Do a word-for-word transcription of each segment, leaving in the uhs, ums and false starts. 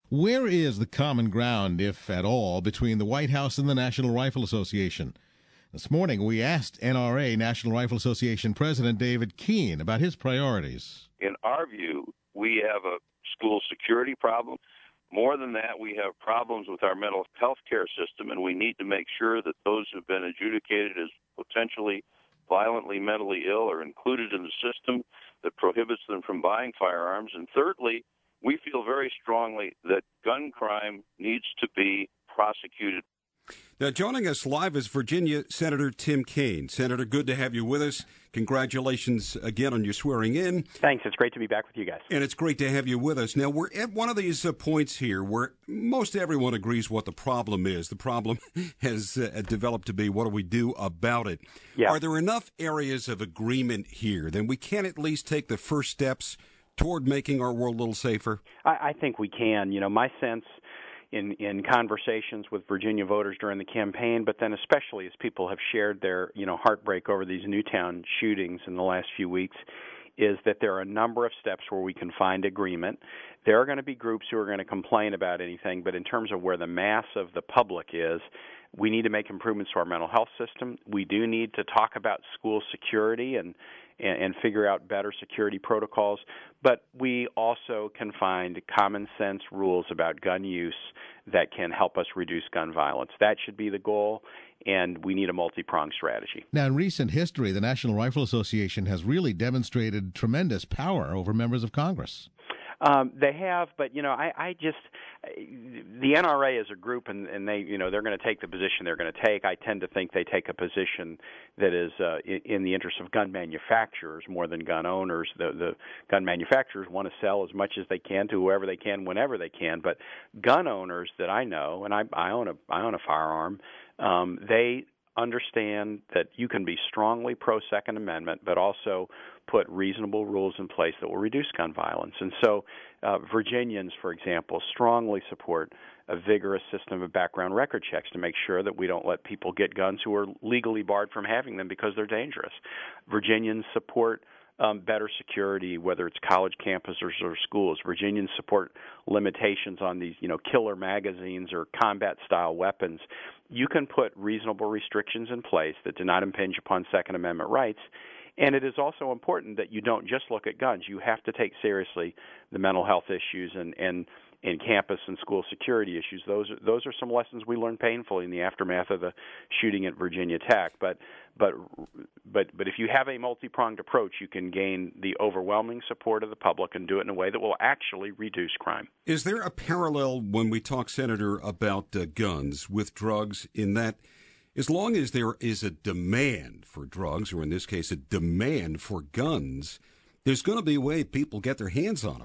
Where is the common ground, if at all, between the White House and the National Rifle Association? This morning, we asked N R A, National Rifle Association President David Keene, about his priorities. In our view, we have a school security problem. More than that, we have problems with our mental health care system, and we need to make sure that those who have been adjudicated as potentially violently mentally ill are included in the system that prohibits them from buying firearms. And thirdly, we feel very strongly that gun crime needs to be prosecuted. Now, joining us live is Virginia Senator Tim Kaine. Senator, good to have you with us. Congratulations again on your swearing in. Thanks. It's great to be back with you guys. And it's great to have you with us. Now, we're at one of these uh, points here where most everyone agrees what the problem is. The problem has uh, developed to be what do we do about it? Yeah. Are there enough areas of agreement here that we can at least take the first steps toward making our world a little safer? I, I think we can. You know, my sense in in conversations with Virginia voters during the campaign, but then especially as people have shared their, you know, heartbreak over these Newtown shootings in the last few weeks, is that there are a number of steps where we can find agreement. There are going to be groups who are going to complain about anything, but in terms of where the mass of the public is, we need to make improvements to our mental health system. We do need to talk about school security and and, and figure out better security protocols, but we also can find common sense rules about gun use that can help us reduce gun violence. That should be the goal, and we need a multi-pronged strategy. Now, in recent history, the National Rifle Association has really demonstrated tremendous power over members of Congress. Um, they have, but you know, I, I just the N R A is a group, and, and they, you know, they're going to take the position they're going to take. I tend to think they take a position that is uh, in, in the interest of gun manufacturers more than gun owners. The, the gun manufacturers want to sell as much as they can to whoever they can, whenever they can. But gun owners that I know, and I, I own a I own a firearm, um, they understand that you can be strongly pro-Second Amendment, but also put reasonable rules in place that will reduce gun violence. And so uh, Virginians, for example, strongly support a vigorous system of background record checks to make sure that we don't let people get guns who are legally barred from having them because they're dangerous. Virginians support Um, better security, whether it's college campuses or schools. Virginians support limitations on these, you know, killer magazines or combat-style weapons. You can put reasonable restrictions in place that do not impinge upon Second Amendment rights. And it is also important that you don't just look at guns. You have to take seriously the mental health issues and, and in campus and school security issues. Those are, those are some lessons we learned painfully in the aftermath of the shooting at Virginia Tech. But but but but if you have a multi-pronged approach, you can gain the overwhelming support of the public and do it in a way that will actually reduce crime. Is there a parallel when we talk, Senator, about uh, guns with drugs, in that as long as there is a demand for drugs, or in this case a demand for guns, there's going to be a way people get their hands on them?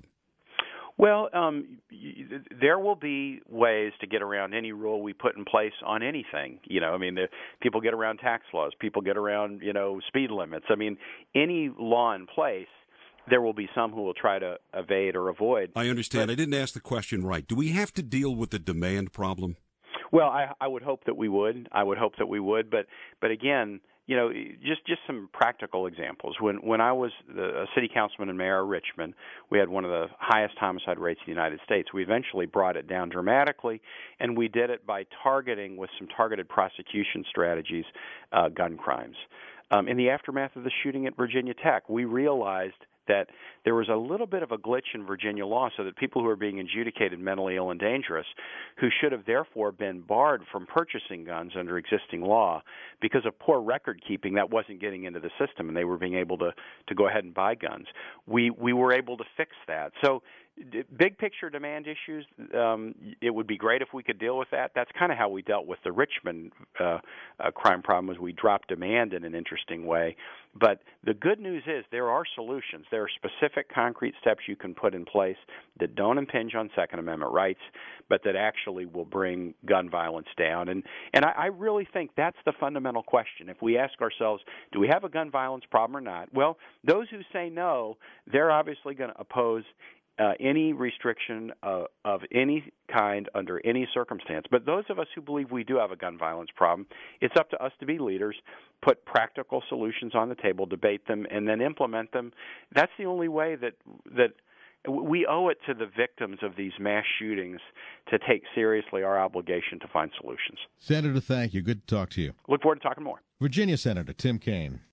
Well, um, there will be ways to get around any rule we put in place on anything. You know, I mean, the, people get around tax laws. People get around, you know, speed limits. I mean, any law in place, there will be some who will try to evade or avoid. I understand. But, I didn't ask the question right. Do we have to deal with the demand problem? Well, I, I would hope that we would. I would hope that we would. But, but again, you know, just just some practical examples. When when I was the, a city councilman and mayor of Richmond, we had one of the highest homicide rates in the United States. We eventually brought it down dramatically, and we did it by targeting, with some targeted prosecution strategies, uh, gun crimes. Um, in the aftermath of the shooting at Virginia Tech, we realized that there was a little bit of a glitch in Virginia law, so that people who were being adjudicated mentally ill and dangerous, who should have therefore been barred from purchasing guns under existing law because of poor record keeping, that wasn't getting into the system, and they were being able to, to go ahead and buy guns. We we were able to fix that. So big picture demand issues, um, it would be great if we could deal with that. That's kind of how we dealt with the Richmond uh, uh, crime problem, was we dropped demand in an interesting way. But the good news is there are solutions. There are specific concrete steps you can put in place that don't impinge on Second Amendment rights, but that actually will bring gun violence down. And, and I, I really think that's the fundamental question. If we ask ourselves, do we have a gun violence problem or not? Well, those who say no, they're obviously going to oppose Uh, any restriction uh, of any kind under any circumstance. But those of us who believe we do have a gun violence problem, it's up to us to be leaders, put practical solutions on the table, debate them, and then implement them. That's the only way that that we owe it to the victims of these mass shootings to take seriously our obligation to find solutions. Senator, thank you. Good to talk to you. Look forward to talking more. Virginia Senator Tim Kaine.